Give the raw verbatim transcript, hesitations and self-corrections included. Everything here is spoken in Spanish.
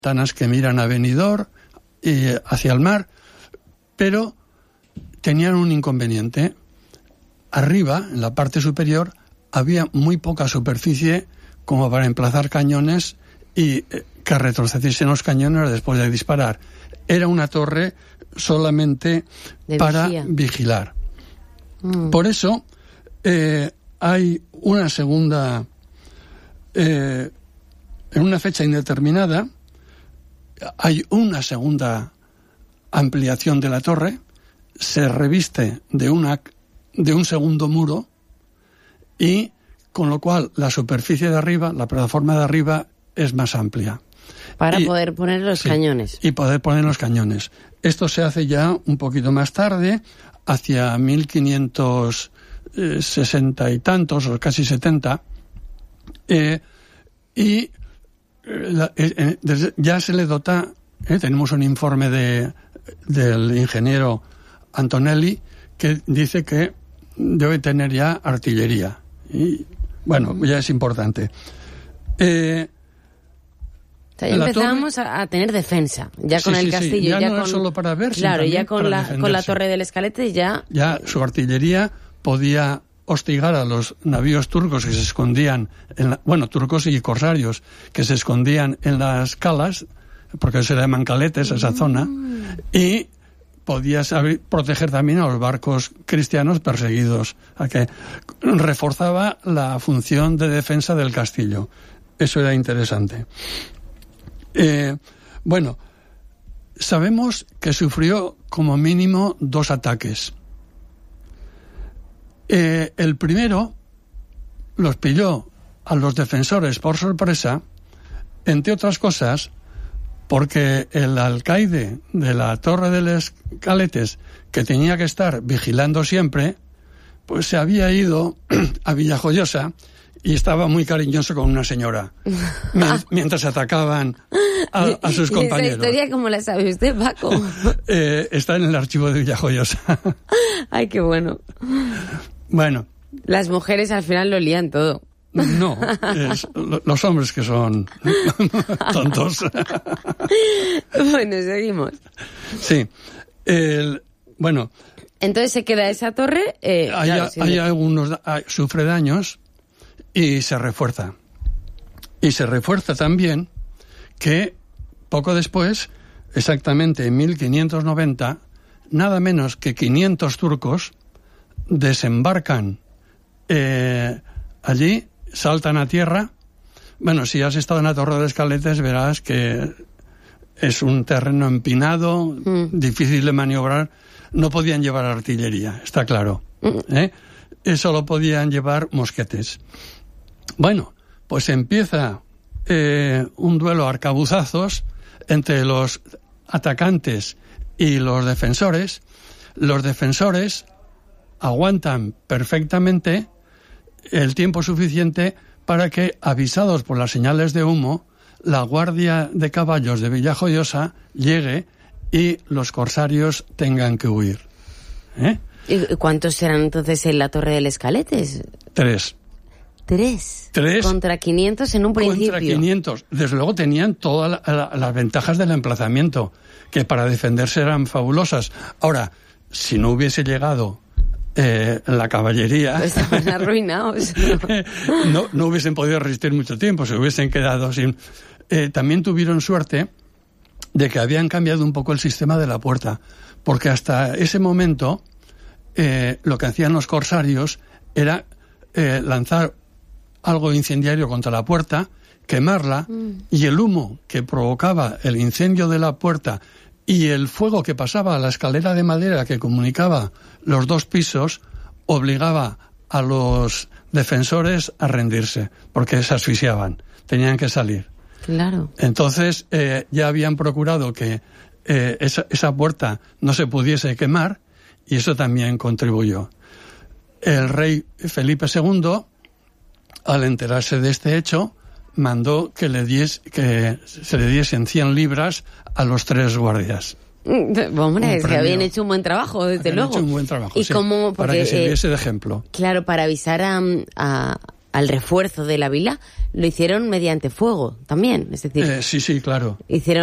ventanas que miran a Benidorm y hacia el mar, pero tenían un inconveniente. Arriba, en la parte superior, había muy poca superficie como para emplazar cañones y que retrocediesen los cañones después de disparar. Era una torre solamente de para vigía. vigilar. Mm. Por eso eh, hay una segunda, eh, en una fecha indeterminada, hay una segunda ampliación de la torre, se reviste de una de un segundo muro y con lo cual la superficie de arriba, la plataforma de arriba es más amplia. Para y, poder poner los sí, cañones. Y poder poner los cañones. Esto se hace ya un poquito más tarde, hacia mil quinientos sesenta y tantos, o casi setenta, eh, y la, eh, desde, ya se le dota, eh, tenemos un informe de del ingeniero Antonelli que dice que debe tener ya artillería. Y bueno, ya es importante. Eh, o sea, ya empezamos torre... a tener defensa, ya sí, con el sí, castillo. Sí. Ya, ya no con... es solo para ver, claro, sino ya con la, con la torre del Escalete ya... Ya su artillería podía hostigar a los navíos turcos que se escondían, en la, bueno, turcos y corsarios, que se escondían en las calas, porque se llaman caletes, esa mm. zona, y podía saber, proteger también a los barcos cristianos perseguidos, a que reforzaba la función de defensa del castillo. Eso era interesante. Eh, bueno, sabemos que sufrió como mínimo dos ataques. Eh, el primero los pilló a los defensores por sorpresa, entre otras cosas, porque el alcaide de la Torre de los Escaletes, que tenía que estar vigilando siempre, pues se había ido a Villajoyosa y estaba muy cariñoso con una señora, mientras atacaban a, a sus compañeros. ¿Esa historia cómo la sabe usted, Paco? eh, está en el archivo de Villajoyosa. Ay, qué bueno. Bueno. Las mujeres al final lo lían todo. No, es los hombres que son tontos. Bueno, seguimos. Sí. El, bueno. Entonces se queda esa torre. Eh, hay claro, hay algunos, hay, sufre daños y se refuerza. Y se refuerza también que poco después, exactamente en mil quinientos noventa, nada menos que quinientos turcos desembarcan eh, allí, saltan a tierra. Bueno, si has estado en la Torre de Escaletes verás que es un terreno empinado, mm. difícil de maniobrar. No podían llevar artillería, está claro. Mm. ¿Eh? Solo podían llevar mosquetes. Bueno, pues empieza eh, un duelo a arcabuzazos entre los atacantes y los defensores. Los defensores aguantan perfectamente el tiempo suficiente para que, avisados por las señales de humo, la guardia de caballos de Villajoyosa llegue y los corsarios tengan que huir. ¿Eh? ¿Y cuántos eran entonces en la Torre del Escaletes? Tres. ¿Tres? Tres. Contra quinientos en un principio. Contra quinientos. Desde luego tenían todas la, la, las ventajas del emplazamiento, que para defenderse eran fabulosas. Ahora, si no hubiese llegado Eh, la caballería, pues estaban arruinados. no, no hubiesen podido resistir mucho tiempo, se hubiesen quedado sin. Eh, también tuvieron suerte de que habían cambiado un poco el sistema de la puerta, porque hasta ese momento eh, lo que hacían los corsarios era eh, lanzar algo incendiario contra la puerta, quemarla, mm. y el humo que provocaba el incendio de la puerta y el fuego que pasaba a la escalera de madera que comunicaba los dos pisos obligaba a los defensores a rendirse, porque se asfixiaban, tenían que salir. Claro. Entonces eh, ya habían procurado que eh, esa, esa puerta no se pudiese quemar, y eso también contribuyó. El rey Felipe segundo, al enterarse de este hecho, mandó que le diese, que se le diesen cien libras a los tres guardias. Hombre, es que habían hecho un buen trabajo, desde habían luego. Hecho un buen trabajo, y sí, como, porque, para que sirviese de ejemplo. Claro, para avisar a, a, al refuerzo de la vila, lo hicieron mediante fuego también. Es decir, eh, sí, sí, claro. Hicieron